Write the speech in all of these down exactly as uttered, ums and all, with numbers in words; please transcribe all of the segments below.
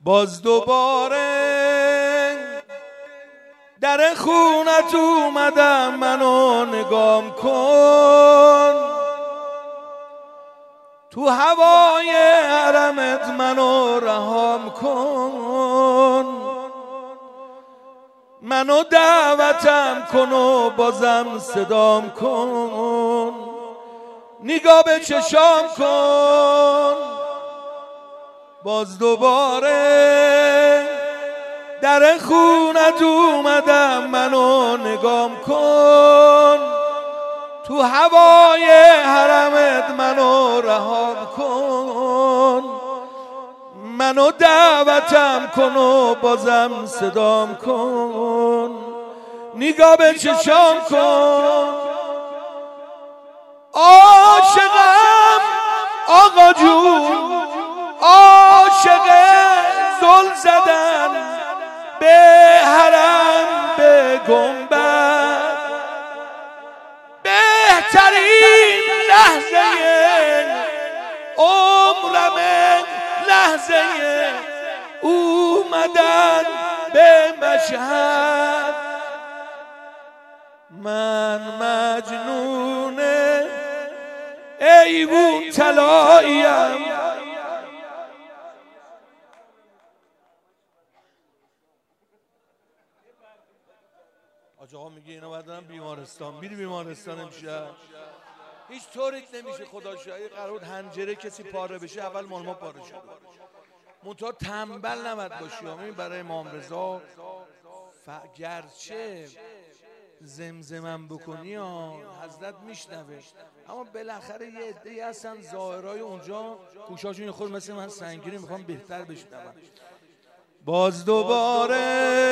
باز دوباره در خونت اومدم، منو نگام کن، تو هوای حرمت منو رهام کن، منو دعوتم کن و بازم صدام کن، نگاه به چشام کن. باز دوباره در خونت اومدم، منو نگام کن، تو هوای حرمت منو رهام کن، منو دعوتم کن و بازم صدام کن، نگاه به چشام کن. عاشقم آقا جون، عاشق زل زدن به حرم به گنبد، بهترین لحظه عمرم لحظه اومدن به مشهد. من مجنون ایوون طلاییم، آج آقا میگه اینا باید دارم بیمارستان. میری بیمارستان امشب هیچ طوریت نمیشه. خدا شاید قرار بود حنجره کسی پاره بشه، اول مال ما پاره شد. منتها تنبل نباید باشی. همین برای امام رضا گرچه زمزمم بکنی ها حضرت میشنوه، اما بالاخره یه عده‌ای هستن ظاهرای اونجا گوشاشون خود مثل من سنگینی میخوام بهتر بشنون. باز دوباره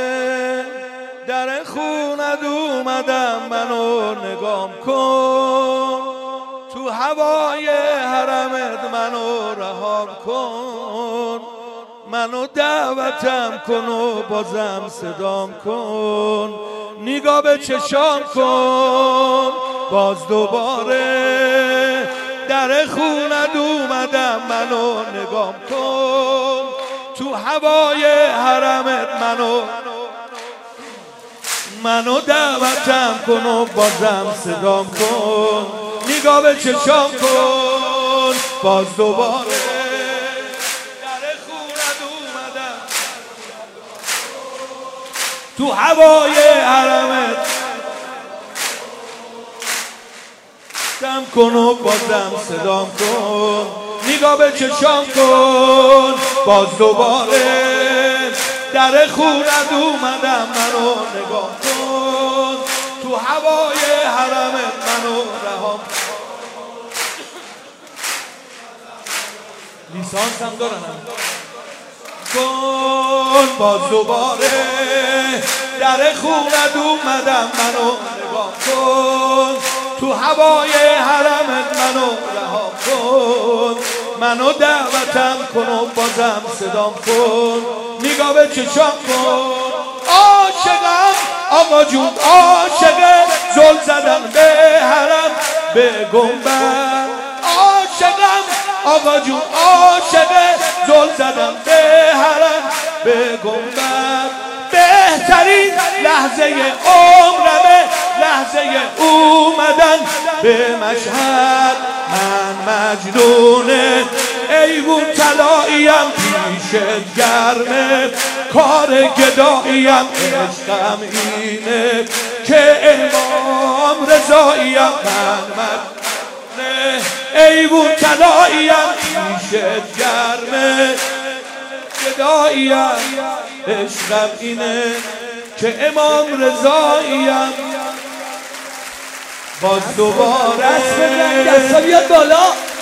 در خونت اومدم، منو نگام کن، تو هوای حرمت منو رهام کن، منو دعوتم کن و بازم صدام کن، نگاه به چشام کن. باز دوباره در خونت اومدم، منو نگام کن، تو هوای حرمت منو منو دعوتم کن و بازم صدام کن، نگاه به چشام کن. باز دوباره در خونت اومدم، تو هوای حرمت دم کن و بازم صدام کن، نگاه به چشام کن. باز دوباره در خونت اومدم، منو نگاه کن، تو هوای حرمت منو رهام لیسانس هم دارنم کن. باز دوباره در خونت اومدم، منو نگاه کن، تو هوای حرمت منو رهام کن، منو دعوتم کن و بازم صدام کن، نگاه به چشام کن. عاشقم آقا جون، عاشق زل زدن به حرم به گنبد، عاشقم آقا جون، عاشق زل زدن به حرم به گنبد، بهترین لحظه عمرمه لحظه اومدن به مشهد. من مجنون ایوون طلاییم، پیشت گرمه کار گداییم، عشقم اینه که امام رضاییم. من مجنون ایوون طلاییم، پیشت گرمه گداییم، عشقم اینه که امام رضاییم. باز دوباره دستا بیاد بالا،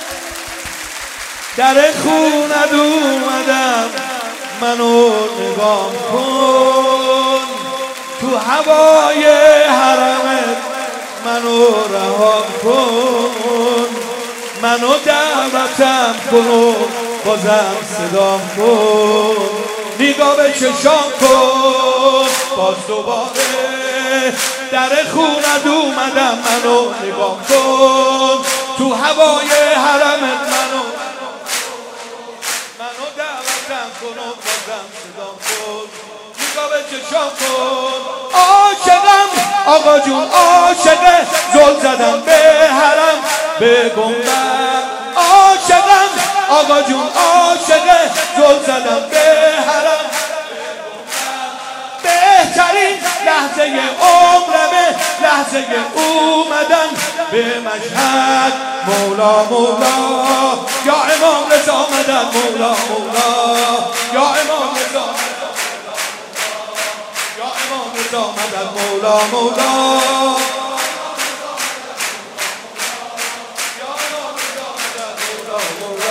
در خونت اومدم، منو نگام کن، تو هوای حرمت منو رهام کن، منو دعوتم کن و بازم صدام کن، نگاه به چشام کن. باز دوباره در خونت اومدم، منو نگاه کن، تو هوای حرمت منو منو دعوتم بلند کن و بازم صدام کن نگاه به چشام کن عاشقم آقا جون عاشقه زل زدم به حرم به گنبد عاشقم آقا جون عاشقه زل زدم به حرم بهترین لحظه عمرمه لحظه اومدن به مشهد مولا مولا یا امام رضا مدد مولا مولا یا امام رضا یا امام رضا مدد مولا مولا یا امام رضا مدد مولا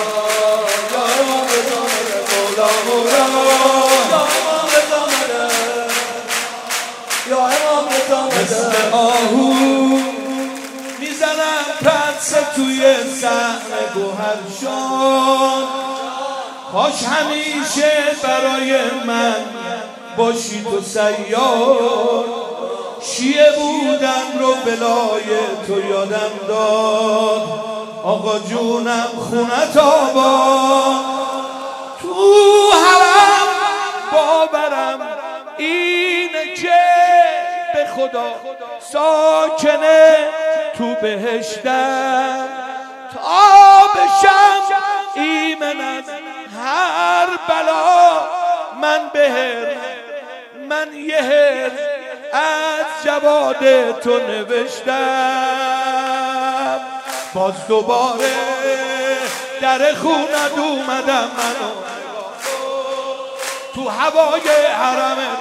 مولا یا امام رضا مدد مثل آهو میزنم پس توی سهم گوهرشان کاش همیشه برای من باشی تو سیار شیعه بودم رو بلای تو یادم داد آقا جونم خونت آباد تو حرم باورم اینه که به خدا ساکنه تو بهشتم تا بشم ایمن از هر بلا من بهر من یه هر از جواد تو نوشتم باز دوباره در خونت اومدم منو تو هوای حرمت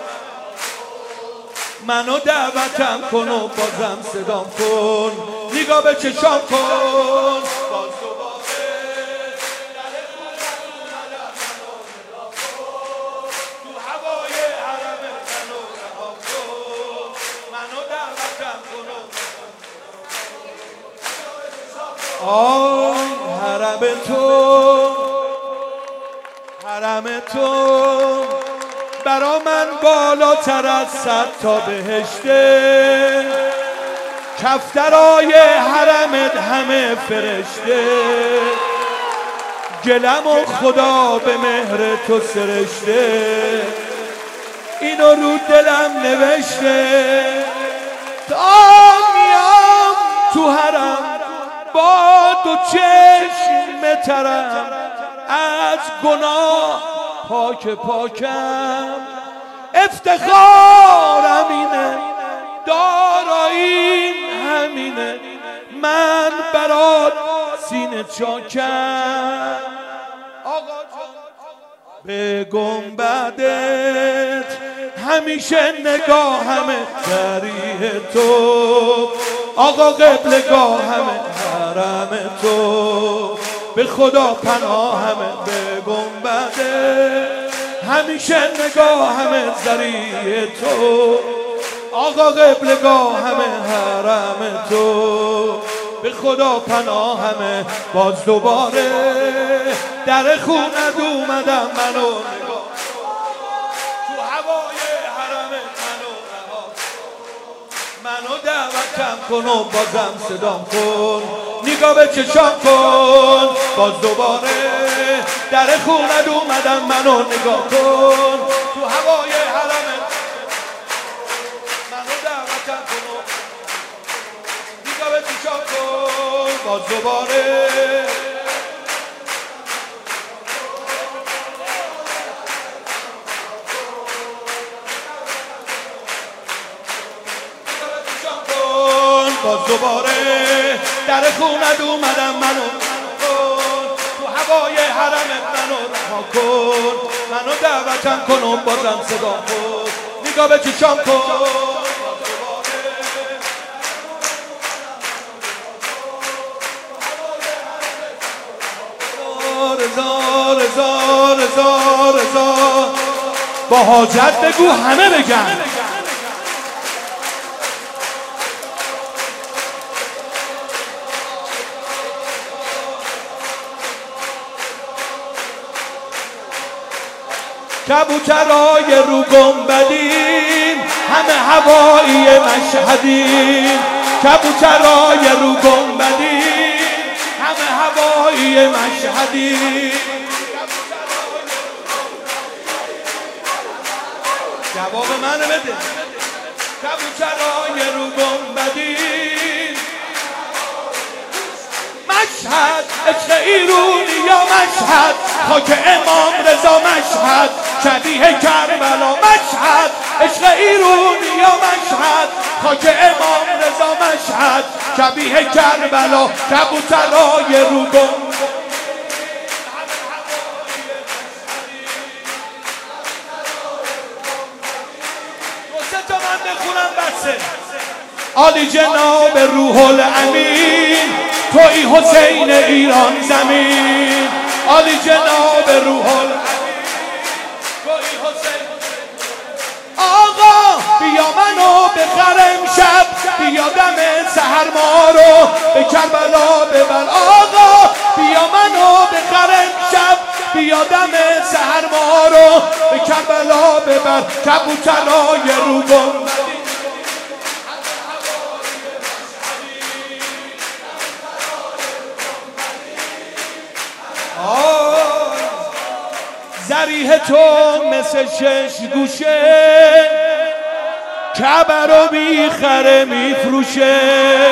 منو دعوتم کن و بازم صدام کن نگاه به چشام کن باز دوباره در خونت اومدم تو هوای حرمت منو رها کن منو دعوتم کن آی حرم تو حرم تو برا من بالاتر از صد تا بهشته کفترای حرمت همه فرشته گلم و خدا به مهر تو سرشته اینو رو دلم نوشته تا میام تو حرم با دو چشم ترم از گناه پاک پاکم افتخارم اینه داراییم همینه من برات سینه چاکم آقا به گنبدت همیشه نگاه همه دریه تو آقا قبلگاه همه حرم تو به خدا پناه همه به گنبده همیشه نگاه همه ذریعه تو آقا قبلگاه همه حرم تو به خدا پناه همه باز دوباره در خونت اومدم منو نگاه تو هوای حرم منو رها منو دعوتم کن و بازم صدام کن نگاه به چشام کن باز دوباره در خونت اومدم منو نگاه کن تو هوای حرمت منو دعوتم کن و نگاه به چشام کن باز دوباره باز دوباره در خونت اومدم منو کن تو هوای حرمت منو رها کن منو دعوتم کن و بازم صدا کن نگاه به چشام کن رضا رضا رضا رضا با حاجت بگو همه بگن کبوترای رو گنبدین همه هوایی مشهدین کبوترای رو گنبدین همه هوایی مشهدین جواب منو بده. کبوترای رو گنبدین مشهد، عشق ایرونی یا مشهد، خاک امام رضا مشهد، شبیه کربلا مشهد، عشق ایرونی یا مشهد، خاک امام رضا مشهد، شبیه کربلا. کبوترای رو گنبدین تا من بخونم بسه. عالی جناب روح الامین، توی حسین ایران زمین. عالی جناب روح الامین، توی حسین. آقا بیا منو بخرم شب، بیا دم سحر ما رو به کربلا ببر. آقا بیا منو بخرم شب، بیا دم سحر ما رو به کربلا ببر. کبوترای رو گنبدین ذریح تو مثل شش گوشه، کعبه رو میخره میفروشه.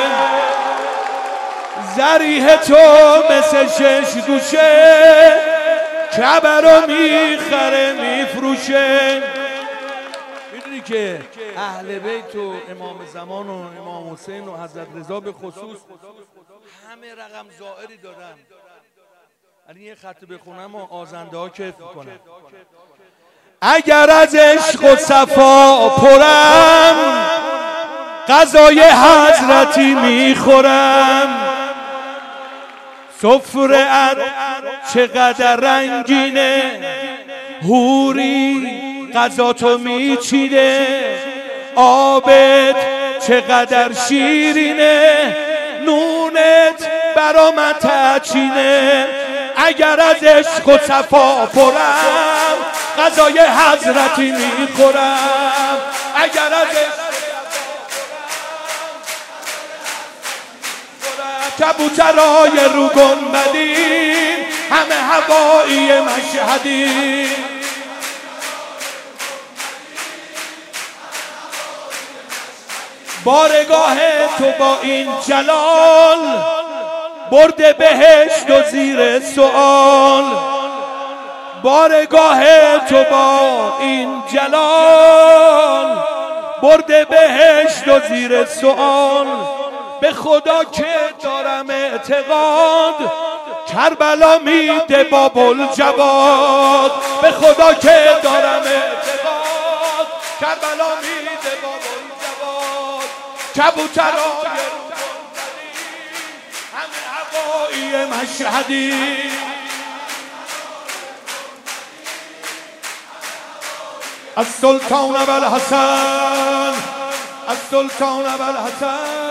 ذریح تو مثل شش گوشه، کعبه رو میخره میفروشه. میدونی که اهل بیت و امام زمان و امام حسین و حضرت رضا به خصوص همه رقم زائری دادن. الان یه خط بخونم و آزنده ها کیف میکنن. اگر از عشق و صفا پرم، غذای حضرتی میخورم. سفره ات چقدر رنگینه، حوری غذا تو میچینه. آبت چقدر شیرینه، نونت برام تچینه. اگر از عشق و صفا پرم، غذای حضرتی میخورم. اگر از عشق کبوترای رو گنبدین، همه هوایی مشهدی. بارگاه تو با این جلال، برده بهشت و زیر سؤال. بارگاه تو با این جلال، برده بهشت و زیر سؤال. به خدا که دارم اعتقاد، کربلا میده باب الجواد. به خدا که دارم اعتقاد، کربلا میده باب الجواد. کبوترای همه هوایی مشهدی. السلطان ابوالحسن، السلطان ابوالحسن.